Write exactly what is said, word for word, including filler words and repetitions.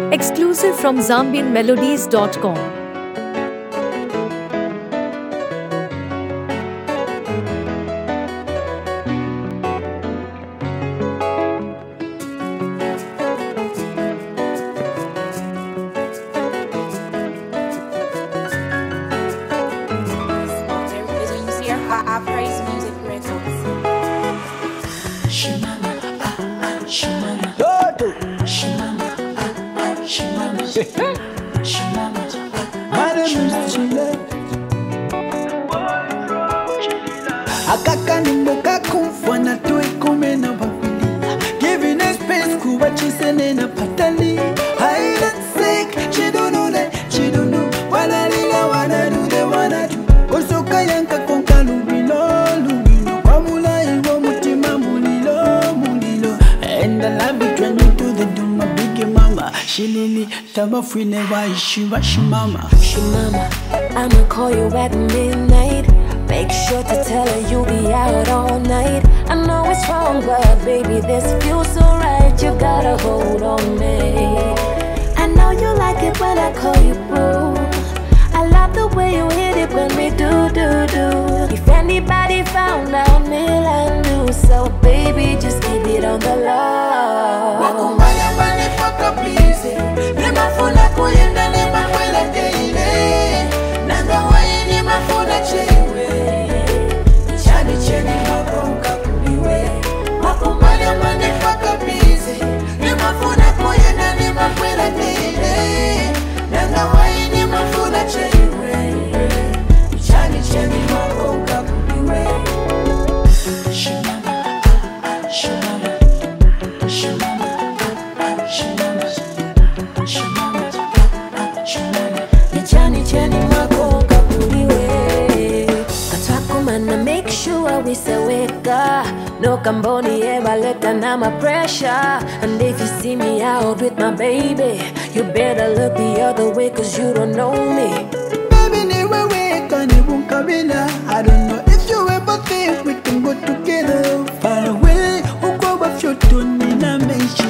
Exclusive from zambian melodies dot com. I praise music records. Shimama, ah, ah, shimama. Toto. Shimama, ah, ah, shimama. Shimama, ah, ah, Madam shimama. Chile. Akaka nimboka kumfwa na tuwe kume na wawili. Giving a space kuwa chisene na patali. Hide and seek, she don't know that, she don't know. Wana lila wana do, they wanna do. Osoka yanka konka lubilo, lubilo. Kwa mula iwo mutima mulilo, mulilo. And I love it when you do the do my big mama. Shilili, tabafwine wa ishi wa shimama. Shimama, I'ma call you at midnight. Make sure to tell her you'll be out all night. I know it's wrong, but baby, this feels so right. You got a hold on me. I know you like it when I call you boo. I love the way you hit it when we do, do, do. If anybody found out, me I knew. So baby, just keep it on the low. Wakumanya mani paka please. Nima funa kuyenda nima kwela teile. Nanga wae nima funa chewe. Chani cheni makonga kuliwe. Wakumanya mani paka please. Nima funa kuyenda nima kwela teile. Nanga wae nima funa chewe. Chani cheni makonga kuliwe. Shimama, ah, ah, shimama. Shimama, ah, ah, shimama. Shimama, ah, ah, shimama. Nichani chani makoka kuliwe Katakumana make sure we seweka No kamboni eba leta na my pressure And if you see me out with my baby You better look the other way cause you don't know me Baby, ni wewe kanibukabila. I don't know if you ever think we can go together. Far away, uko wa fyoto nina meisha.